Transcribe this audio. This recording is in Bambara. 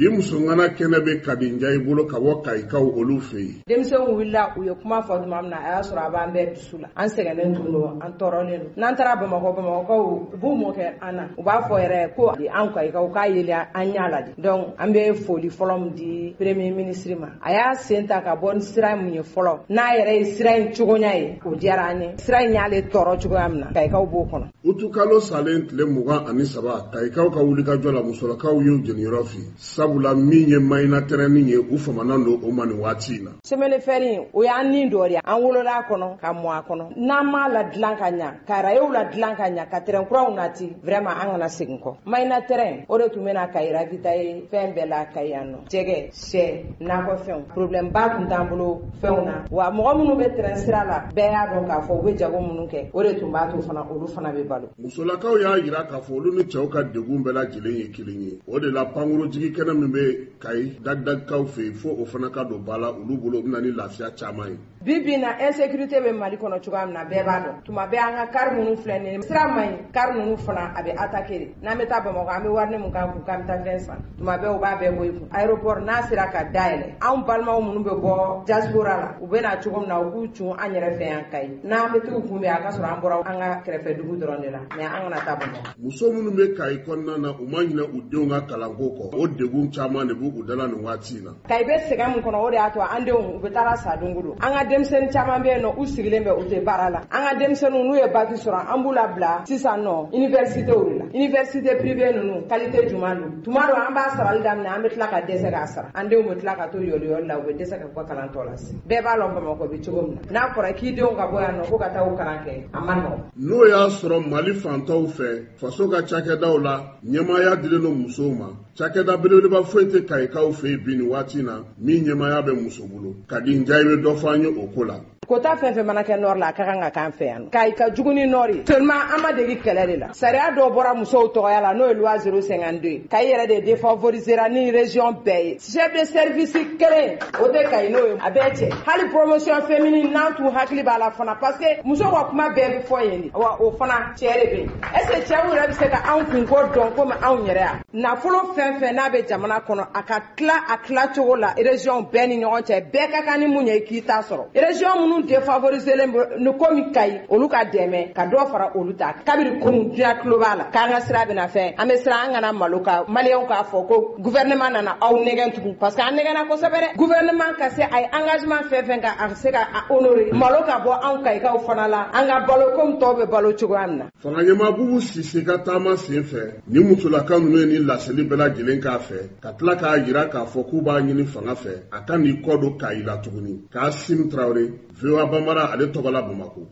bi musongana kene be kadinja ibolo ka woka ikaw olu fe demsen willa u ye kuma fɔ tuma min na a y'a sɔrɔ a b'an bɛɛ dusu la an sɛgɛnnen tun don an tɔɔrɔlen don n'an taara bamakɔ u b'u mɔ kɛ an na u b'a fɔ yɛrɛ ko an ka ikaw k'a yeli an ɲa la de donc an bɛ foli fɔlɔ min di premier ministre ma a y'a sen ta ka bɔ ni sira min ye fɔlɔ n'a yɛrɛ ye sira in cogoya ye o diyara an ye sira in y'ale tɔɔrɔ cogoya min na ka ikaw b'o kɔnɔ utukalo salen tile 23 ka ikaw ka wuli ka jɔ la musolakaw y'u jeniyɔrɔ fi sabula min ye mayina tɛrɛnin ye u famanan don o ma nin waati in na semaine fɛrin o y'an nin dɔ de an wolola a kɔnɔ ka mɔ a kɔnɔ n'an m'a la dilan ka ɲa ka rayew la dilan ka ɲa ka terrain kuraw nati vraiment an kana segin kɔ mayina terrain o de tun bɛna Kayira kita ye fɛn bɛɛ la ka yan nɔ jɛgɛ sɛ nakɔfɛnw problème ba tun t'an bolo fɛnw na wa mɔgɔ minnu bɛ terrain sira la bɛɛ y'a dɔn k'a fɔ u bɛ jago minnu kɛ o de tun b'a to fana olu fana bɛ balo musolakaw y'a yira k'a fɔ olu ni cɛw ka degun bɛɛ lajɛlen ye kelen ye o de la pankuru jigi kɛnɛ min bɛ Kayi dagdagkaw fɛ fo o fana ka don ba la olu bolo bɛna ni lafiya caman ye bi na insécurité bɛ Mali kɔnɔ cogoya min na bɛɛ b'a dɔn tuma bɛɛ an ka kari minnu filɛ nin sira man ɲi kari ninnu fana a bɛ attaquer de n'an bɛ taa Bamakɔ an bɛ wari min k'an kun k'an bɛ taa fɛn san tuma bɛɛ u b'a bɛɛ bɔ i kun aéroport n'a sera ka dayɛlɛ anw balimaw minnu bɛ bɔ diaspora la u bɛ na cogo min na u k'u cun an yɛrɛ fɛ yan Kayi n'an bɛ t'u kunbɛn a ka sɔrɔ an bɔra an ka kɛrɛfɛ dugu dɔrɔn de la mais an kana taa Bamakɔ muso minnu bɛ Kayi kɔnɔna na u ma ɲinɛ u denw ka kalanko kɔ o degun caman de b'u dala nin waati in na Kayi bɛ sɛgɛn min kɔnɔ o de y'a to an denw u bɛ taa sa don o don an ka denmisɛnnin caman bɛ yen nɔ u sigilen bɛ u tɛ baara la an ka denmisɛnninw n'u ye bac sɔrɔ an b'u labila sisan nɔ universitéw de la université privée ninnu qualité jumɛn don tuma dɔ an b'a sarali daminɛ an bɛ tila ka dɛsɛ k'a sara an denw bɛ tila ka to yɔliyɔli la u bɛ dɛsɛ ka bɔ kalantɔ la bɛɛ b'a dɔn Bamakɔ bɛ cogo min na n'a fɔra k'i denw ka bɔ yan nɔ ko ka taa u kalan kɛ a man nɔgɔn n'o y'a sɔrɔ Mali fantaw fɛ faso ka cakɛdaw la ɲɛmaaya dilen don musow ma cakɛda belebeleba foyi tɛ Kayikaw fɛ bi nin waati in na min ɲɛmaaya bɛ muso bolo ka di Njayi bɛ dɔ fɔ an ye o ko la kota fɛn fɛn mana kɛ nord la a ka kan ka k'an fɛ yan Kayi ka jugu ni nord ye seulement an ma degi kɛlɛ de la sariya dɔw bɔra musow tɔgɔya la n'o ye loi 052 Kayi yɛrɛ de défavorisera ni région bɛɛ ye chef de service kelen o tɛ Kayi n'o ye a bɛɛ cɛ hali promotion féminine n'an t'u hakili b'a la fana parce que muso ka kuma bɛɛ bɛ fɔ yen de wa o fana cɛ de bɛ yen est-ce que cɛw yɛrɛ bɛ se ka anw kunko dɔn komi anw yɛrɛ yan nafolo fɛn fɛn n'a bɛ jamana kɔnɔ a ka tila a tilacogo la région bɛɛ ni ɲɔgɔn cɛ bɛɛ ka kan ni mun ye i k'i ta sɔrɔ région minnu défavorisé ni komi Kayi olu ka dɛmɛ ka dɔ fara olu ta kabiri kunu diya tulo b'a la k'an ka sira bɛna fɛn an bɛ siran an kana malo ka maliyɛnw k'a fɔ ko gouvernement nana aw nɛgɛn tugun parce que an nɛgɛnna kosɛbɛ dɛ gouvernement ka se a ye engagement fɛn fɛn ka a se ka honorer malo ka bɔ anw Kayikaw fana la an ka balo komi tɔw bɛ balo cogoya min na fanga ɲɛmaabugu Sise ka taama sen fɛ ni musolaka ninnu ye ni laseli bɛɛ lajɛlen k'a fɛ ka tila k'a jira k'a fɔ k'u b'a ɲini fanga fɛ a ka n'i kɔ don Kayi la tuguni Kasim Traoré VOA Bambara ale tɔgɔ la Bamakɔ